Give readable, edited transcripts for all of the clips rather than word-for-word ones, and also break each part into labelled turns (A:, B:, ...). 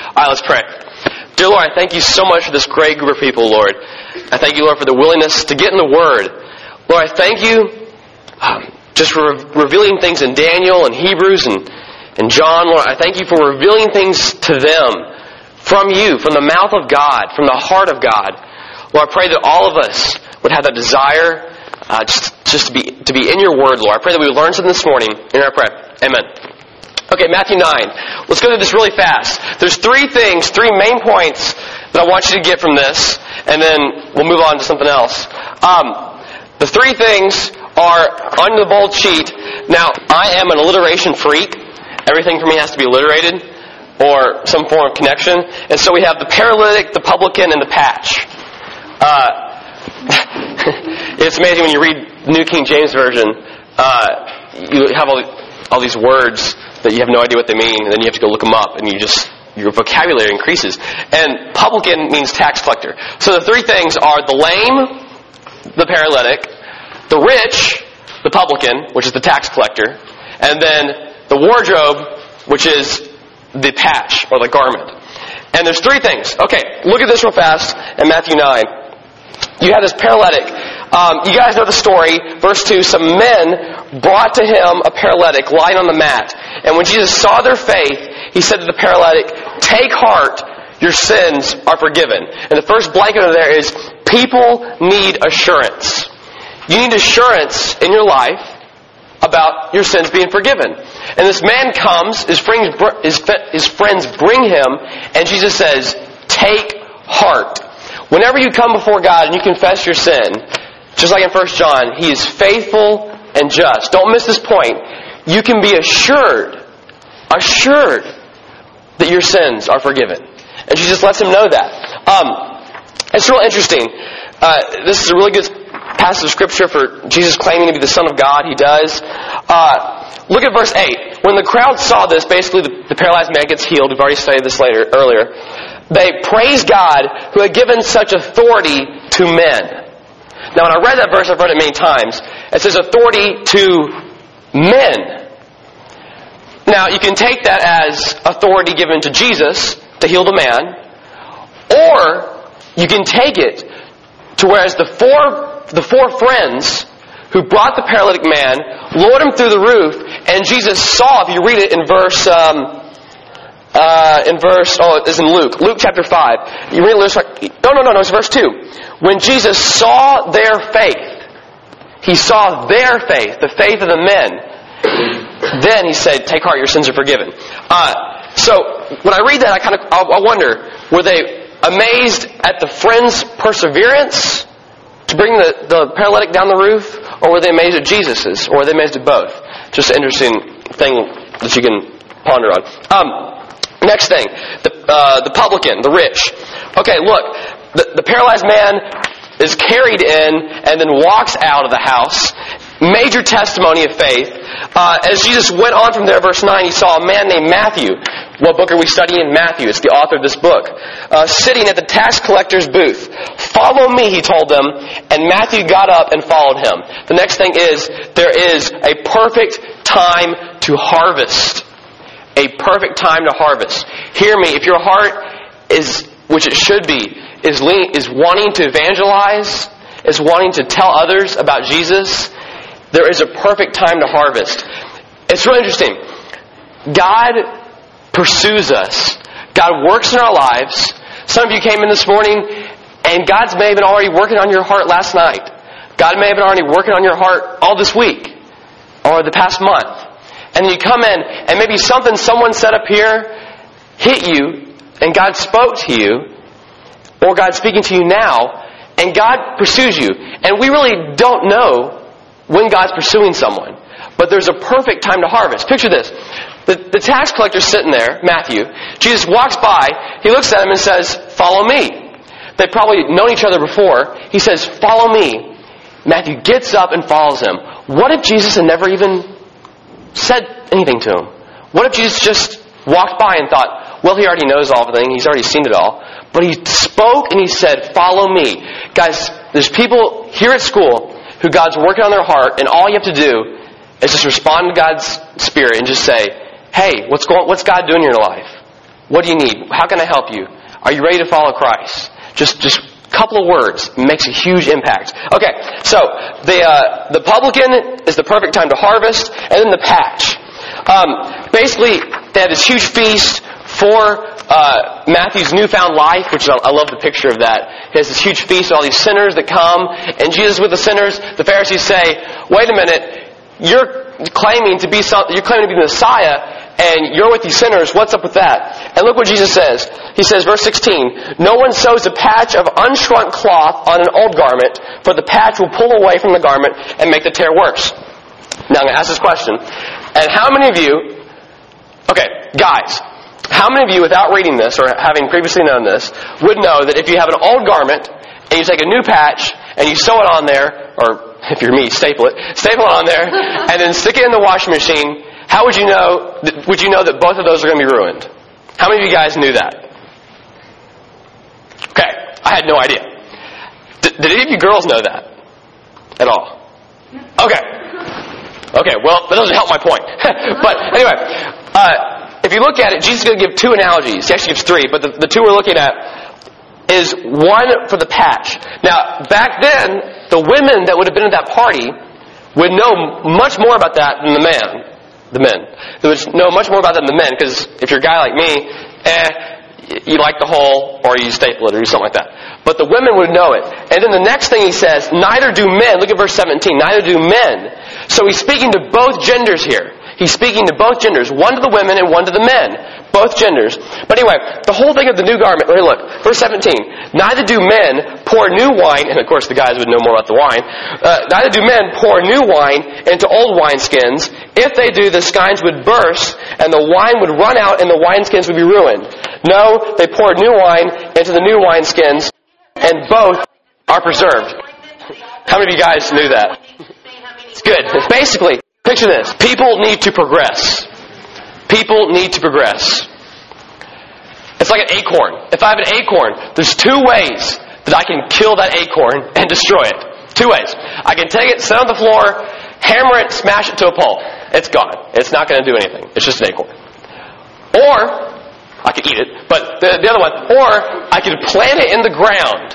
A: All right, let's pray. Dear Lord, I thank you so much for this great group of people, Lord. I thank you, Lord, for the willingness to get in the Word. Lord, I thank you just for revealing things in Daniel and Hebrews and John. Lord, I thank you for revealing things to them from you, from the mouth of God, from the heart of God. Lord, I pray that all of us would have that desire just to be in your Word, Lord. I pray that we would learn something this morning in our prayer. Amen. Okay, Matthew 9. Let's go through this really fast. There's three main points that I want you to get from this, and then we'll move on to something else. The three things are on the bold sheet. Now, I am an alliteration freak. Everything for me has to be alliterated, or some form of connection. And so we have the paralytic, the publican, and the patch. It's amazing when you read New King James Version, you have all these words that you have no idea what they mean, and then you have to go look them up, and your vocabulary increases. And publican means tax collector. So the three things are the lame, the paralytic, the rich, the publican, which is the tax collector, and then the wardrobe, which is the patch, or the garment. And there's three things. Okay, look at this real fast in Matthew 9. You have this paralytic. You guys know the story. Verse 2, some men brought to him a paralytic lying on the mat. And when Jesus saw their faith, he said to the paralytic, "Take heart, your sins are forgiven." And the first blanket over there is, people need assurance. You need assurance in your life about your sins being forgiven. And this man comes, his friends bring him, and Jesus says, "Take heart." Whenever you come before God and you confess your sin, just like in 1 John, He is faithful and just. Don't miss this point. You can be assured that your sins are forgiven. And Jesus lets him know that. It's real interesting. This is a really good passage of Scripture for Jesus claiming to be the Son of God. He does. Look at verse 8. When the crowd saw this, basically the paralyzed man gets healed. We've already studied this earlier. They praised God who had given such authority to men. Now, when I read that verse, I've read it many times. It says authority to men. Now, you can take that as authority given to Jesus to heal the man, or you can take it to whereas the four friends who brought the paralytic man lowered him through the roof, and Jesus saw, if you read it in it's in Luke chapter 5. You read it, no, it's verse 2. When Jesus saw their faith, He saw their faith, the faith of the men. Then He said, "Take heart, your sins are forgiven." So when I read that, I wonder, were they amazed at the friends' perseverance to bring the paralytic down the roof, or were they amazed at Jesus's, or were they amazed at both? Just an interesting thing that you can ponder on. Next thing, the publican, the rich. Okay, look, the paralyzed man is carried in and then walks out of the house. Major testimony of faith. As Jesus went on from there, verse 9, he saw a man named Matthew. What book are we studying? Matthew. It's the author of this book. Sitting at the tax collector's booth. "Follow me," he told them, and Matthew got up and followed him. The next thing is, there is a perfect time to harvest. A perfect time to harvest. Hear me, if your heart is, which it should be, is wanting to evangelize, is wanting to tell others about Jesus, there is a perfect time to harvest. It's really interesting. God pursues us. God works in our lives. Some of you came in this morning, and God's may have been already working on your heart last night. God may have been already working on your heart all this week, or the past month. And you come in, and maybe someone said up here hit you, and God spoke to you, or God's speaking to you now, and God pursues you. And we really don't know when God's pursuing someone. But there's a perfect time to harvest. Picture this. The tax collector's sitting there, Matthew. Jesus walks by, he looks at him and says, "Follow me." They've probably known each other before. He says, "Follow me." Matthew gets up and follows him. What if Jesus had never even said anything to him? What if Jesus just walked by and thought, well, he already knows all of things, he's already seen it all. But he spoke and he said, "Follow me." Guys, there's people here at school who God's working on their heart, and all you have to do is just respond to God's Spirit and just say, "Hey, what's God doing in your life? What do you need? How can I help you? Are you ready to follow Christ? Just a couple of words makes a huge impact. Okay, so the publican is the perfect time to harvest, and then the patch. Basically, they had this huge feast for Matthew's newfound life, which I love the picture of that. He has this huge feast of all these sinners that come, and Jesus with the sinners. The Pharisees say, "Wait a minute, you're claiming to be the Messiah, and you're with these sinners. What's up with that?" And look what Jesus says. He says, verse 16, "No one sews a patch of unshrunk cloth on an old garment, for the patch will pull away from the garment and make the tear worse." Now I'm going to ask this question. And how many of you, okay, guys, how many of you, without reading this or having previously known this, would know that if you have an old garment and you take a new patch and you sew it on there, or if you're me, staple it on there, and then stick it in the washing machine, how would you know that both of those are going to be ruined? How many of you guys knew that? Okay, I had no idea. Did any of you girls know that at all? Okay, well, that doesn't help my point. But anyway, if you look at it, Jesus is going to give two analogies. He actually gives three, but the two we're looking at is one for the patch. Now, back then, the women that would have been at that party would know much more about that than the men. They would know much more about that than the men, because if you're a guy like me, you like the hole, or you staple it, or do something like that. But the women would know it. And then the next thing he says, neither do men. Look at verse 17. Neither do men. So he's speaking to both genders here. He's speaking to both genders. One to the women and one to the men. Both genders. But anyway, the whole thing of the new garment. Here, look. Verse 17. Neither do men pour new wine. And of course the guys would know more about the wine. Neither do men pour new wine into old wineskins. If they do, the skins would burst, and the wine would run out, and the wineskins would be ruined. No, they pour new wine into the new wineskins, and both are preserved. How many of you guys knew that? It's good. Basically, picture this. People need to progress. People need to progress. It's like an acorn. If I have an acorn, there's two ways that I can kill that acorn and destroy it. Two ways. I can take it, sit on the floor, hammer it, smash it to a pulp. It's gone. It's not going to do anything. It's just an acorn. Or I could eat it, but the other one. Or I could plant it in the ground.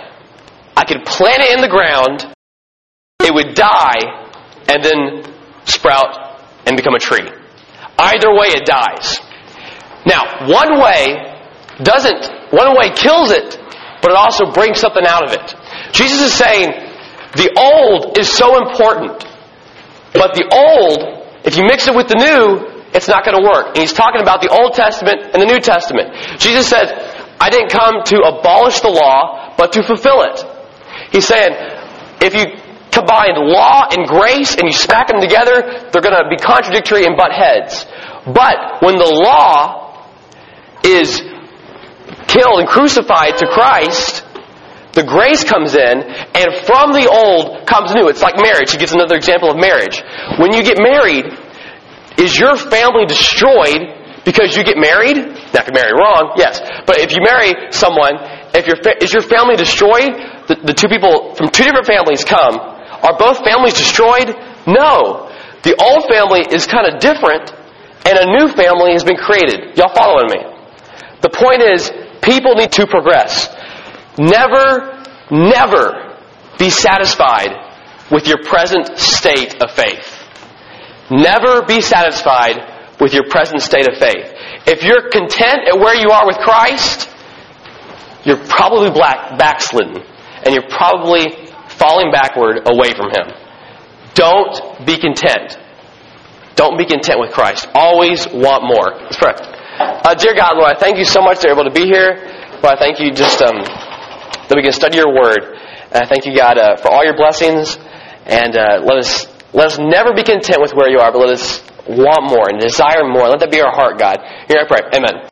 A: It would die and then sprout and become a tree. Either way, it dies. Now, one way kills it, but it also brings something out of it. Jesus is saying the old is so important, but the old, if you mix it with the new, it's not going to work. And he's talking about the Old Testament and the New Testament. Jesus said, I didn't come to abolish the law, but to fulfill it. He's saying, if you combine law and grace and you smack them together, they're going to be contradictory and butt heads. But when the law is killed and crucified to Christ, the grace comes in, and from the old comes new. It's like marriage. He gives another example of marriage. When you get married, is your family destroyed because you get married? Not get married wrong, yes. But if you marry someone, is your family destroyed? The two people from two different families come. Are both families destroyed? No. The old family is kind of different, and a new family has been created. Y'all following me? The point is, people need to progress. Never be satisfied with your present state of faith. Never be satisfied with your present state of faith. If you're content at where you are with Christ, you're probably backslidden, and you're probably falling backward away from Him. Don't be content. Don't be content with Christ. Always want more. Let's pray. Dear God, Lord, I thank you so much that we're able to be here. Lord, I thank you just that we can study your word. And I thank you, God, for all your blessings. And let us never be content with where you are, but let us want more and desire more. Let that be our heart, God. Here I pray. Amen.